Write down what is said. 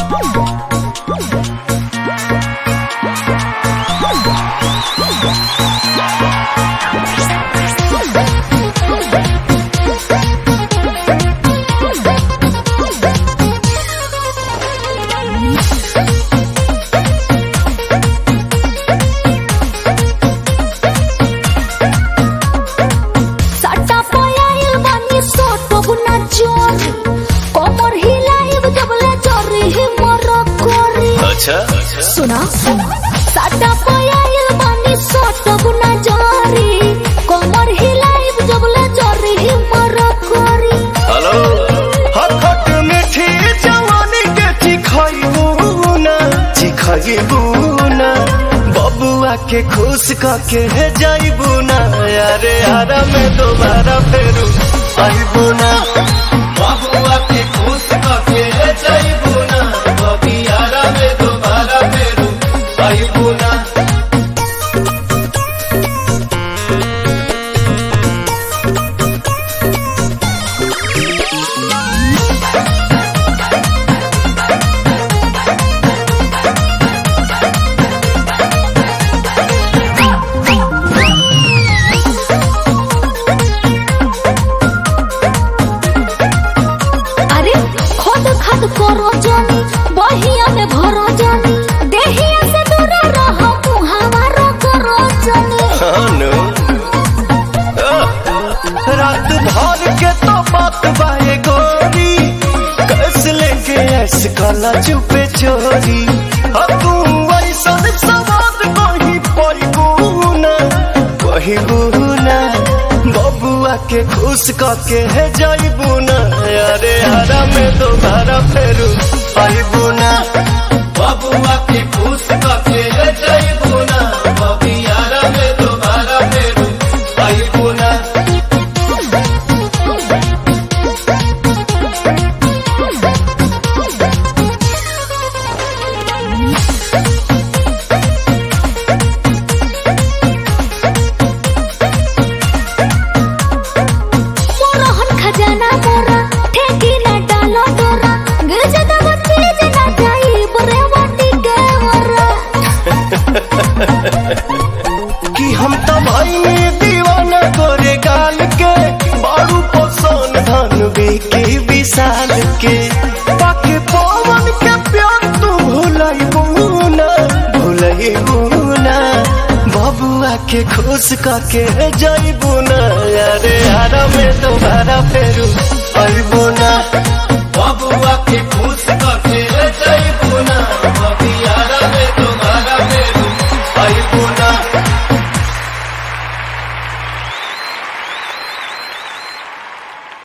सुना साटा पयाइल बानी सोटब ना जारी कमर हिलाइब जबले जरी हिमर करी। हेलो हखट मीठी जवानी के चिखाइबू ना बबुआ के खुश करके जाइबू ना यारे यारा में दोबारा फेरू आइबू ना बबुआ के खुश करके जाइबू ना बबी यारा में दोबारा फेरू आइबू ना। करो जानी बहिया में भरो जानी देहिया से दूर रहो मुहावरो करो जानी। रात भर के तो बात बाए गोरी कस लेके ऐसे काला चुपे चोरी तू ऐसा सवाद कही बुना बबुआ के खुश करके है जाइबू ना यारे यारा में दोबारा फेरू आइबू ना बबुआ के खुश करके है जाइबू ना बबी यारा में दोबारा फेरू आइबू ना। खजाना मोरा ठेकी ना डालो डोरा गजदा तेज ना जाई बरे वाटी के मोरा कि हम तो भाई दीवाना गोरे गाल के बारू पोसन धन बेकी विशाल के बाकी पवन के प्यार तू भुलाइबू ना बबुआ के खुश करके जाइबू ना यारे यारा में दोबारा फेरू आइबू ना।